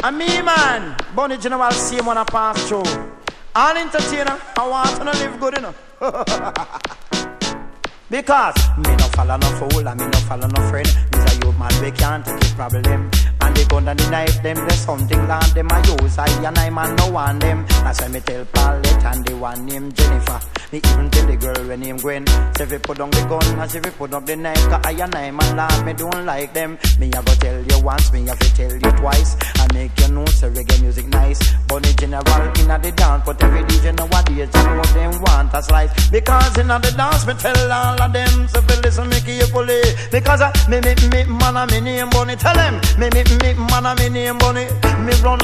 And me, man, Bunny General, same one I pass through. All entertainer, I want to live good enough. Because me no follow no fool and me no follow no friend. Me's a youth man, we can't take his problem. And the gun and the knife, them, there's something land them I use. I and I man no want them. That's why me tell Paulette and the one named Jennifer. Me even tell the girl when named Gwen. Say if you put down the gun and say if you put down the knife, cause I and I man lad, me don't like them. Me have to tell you once, me have to tell you twice. I make you know, say reggae music nice. Bunny General in the dance, but every DJ nowadays, you know what them want a slice. Because in the dance, me tell all of them, so if you listen me carefully. Because me man a me name Bunny, tell them, me man a me name Bunny. Me run